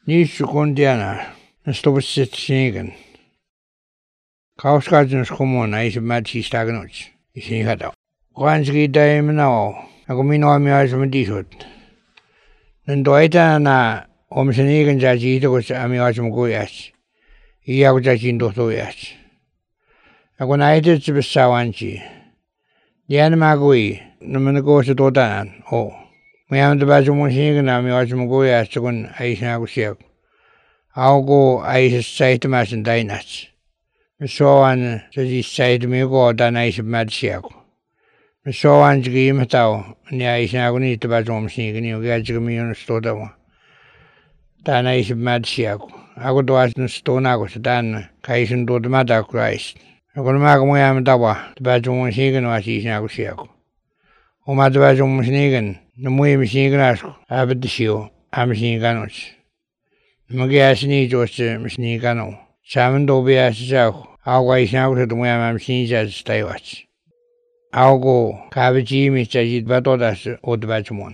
Niissukuntiana, nastobusitsinigan. Kauskajun skumona isi matsistagnut, isi hata. Kuanski daimenao, ako minuamiasumidisut. Nandoita na omsenigan jajito ko sa amiasumukuyas. Iya ko jajin dohtuyas. Ako naitit sa besawanchi. Diyan magui, naman ko sa dotanan, o. Mayam da bajo monsenigan na amiasumukuyas sakun aisna ko siya. Ako ko ais sa masin dainas. Misoan sa site mi ko da naisip mad siya ko. Misoan jigi imatao ni aisna ko ni tabajo monsenigan ni kaya jigi mi yun stoda mo. Da naisip mad siya ko. Ako doas na stona ko sa dan kaisun do mada Christ. Ako naman mo yam dawa tabajo monsenigan wa aisna ko siya ko. Uma tabajo monsenigan na muy monsenigan asko abad siyo amsenigan och. Magiasni jos monsenigan o. Saman do biasa ako aisna ko sa tumuya mamsenigan sa taiwats. Ako kabaji mi sajid batodas o tabajumon.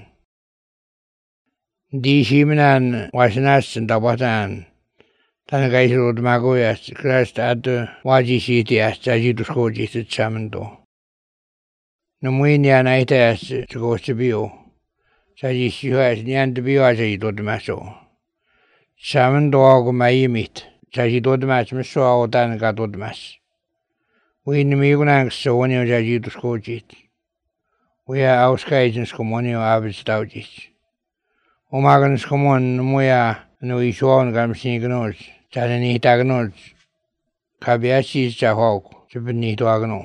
Di simanan wasinas tabatan tanagay sa utmagoyas Christ at waji sitias sajidus ko jisit saman do. Namuin niya na itas sa biyo. Sajid siyas niyan tabiyo sajid utmaso. Saman do ako maimit. Sajid utmas miso ako tanagat utmas. Uinimigo nang sa wanyo sajidus ko jit. Uya auskaijins komonio abis taujit. Umaganis komon muya no isuon kamsiniganos. Sana nihitaganos. Kabiasi sa hawk. Sabi nihitaganos.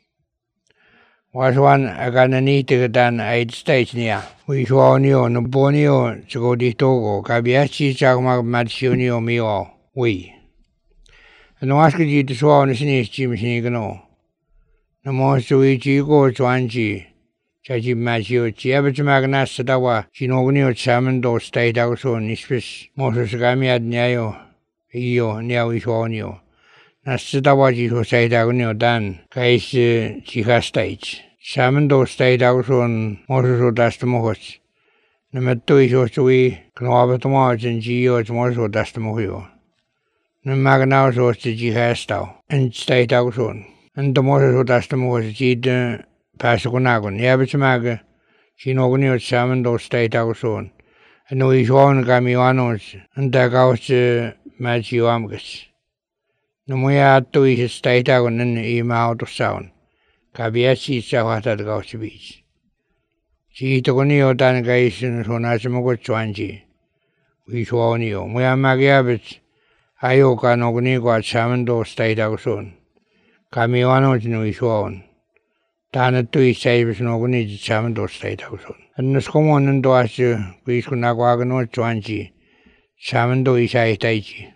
Waswan agana nihitagatan ay stage niya. Uisuon niyo nabonio sa koditogo. Kabiasi sa kumagmatisyon niyo miyo. Uy. Ano aska jito suwa na sinischi masinigano. Namo suwi chiko chuanchi. Chachi machiyo chi abachimagnas sa dawa. Sinogniyo chamando stay daw so nispis. Moso sa kami ad niyayo. Iyo niyaw isuwa niyo. Nasa dawa jito stay daw niyo dan. Kais chiha stage. Chamando stay daw so moso so dastamuhos. Namatto iso suwi. Knuabatumaw jan jiyo moso dastamuhiyo. Namaganaw so sa jihastao. And stay daw so. And moso so dastamuhos jid Pasikunagon. Yabachamaga. Sinogniyo chamando stay daw so. Ano isuon kami wanos. And dagaw sa machiyo amgas. Namuya ato isa stay daw nan imao to sound. Kabiasi sa wata dagaw sa beach. Chito ko niyo tanagaisin so nasa mga chuanchi. Isuon niyo. Muya magyabits. Ayo ka nogni ko at chamando stay daw so. Kami wanos no isuon. Tana to isaibis nogni chamando stay daw so. Ano skomo nando aso kuis ko nagwagan no chuanchi. Chamando isay taichi.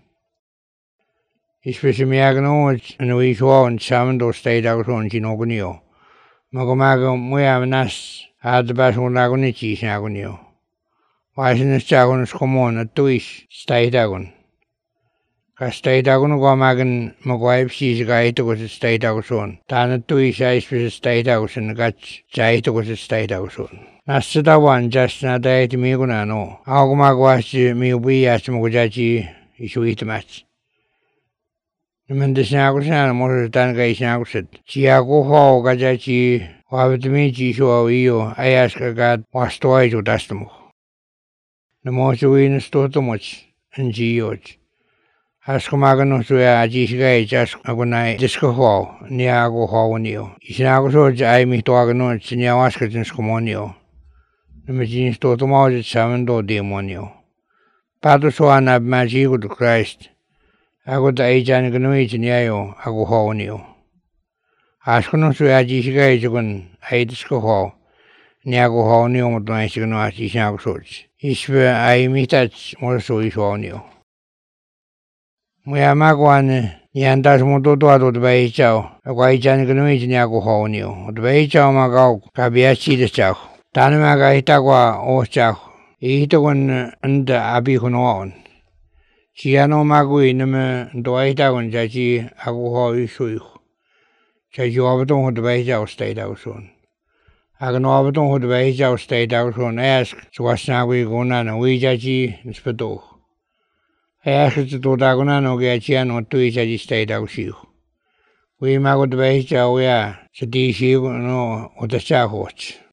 Ispesimiagan no ano isuon chamando stay daw so sinogniyo. Magumaga muya manas adabas ko nagni chis nagniyo. Wasinas chagon skomo na tuis stay dagon. Kastay daw no gumagan magwaib si gay to ko sa stay daw son. Tana to isa is stay daw son nagats jay to ko sa stay daw son. Nasa dawan just na dahil timi ko na no. Ako gumagawa si miubiya sa mga jaji isuit match. Namandas na ako sa mo sa tan guys na ako sa. Siya ko ho ka jaji wabit mi jiso aw iyo ayas kagad wasto ay to dasto mo. Namosuwi na sto to much ang jiyot. As kumagano suya ajisiga jas ako na disco ho niya ako ho niyo. Isina ako so ay mi to agano sinya waska jins komonio. Namajin sto to mo sa mando demonio. Pato so anab magigo to Christ. Ako da ay jan gano niya yo ako ho niyo. As kuno suya ajisiga jikun ay disco ho niya ako ho niyo mo to ay sigano asisina ako so. Isbe ay mitach mo so iso niyo. Muya magwan yan tas mo to ato bay chao. Ako ay chan kanumi niya ako ho niyo. Bay chao magaw kabiasi de chao. Tano magahita kwa o chao. Ihito kon anda abi kunoon. Siya no magui nama doaita kon jaji ako ho isu. Jaji wabatong ho bay chao stay daw son. Ako no wabatong ho bay chao stay daw son. Ask suwas na kui kuna na ui jaji nispato. Ajaxit tuutakuna no kaya chiano tui sa jistay siu. We magot bahicha oya sa tisiu no utasahoch.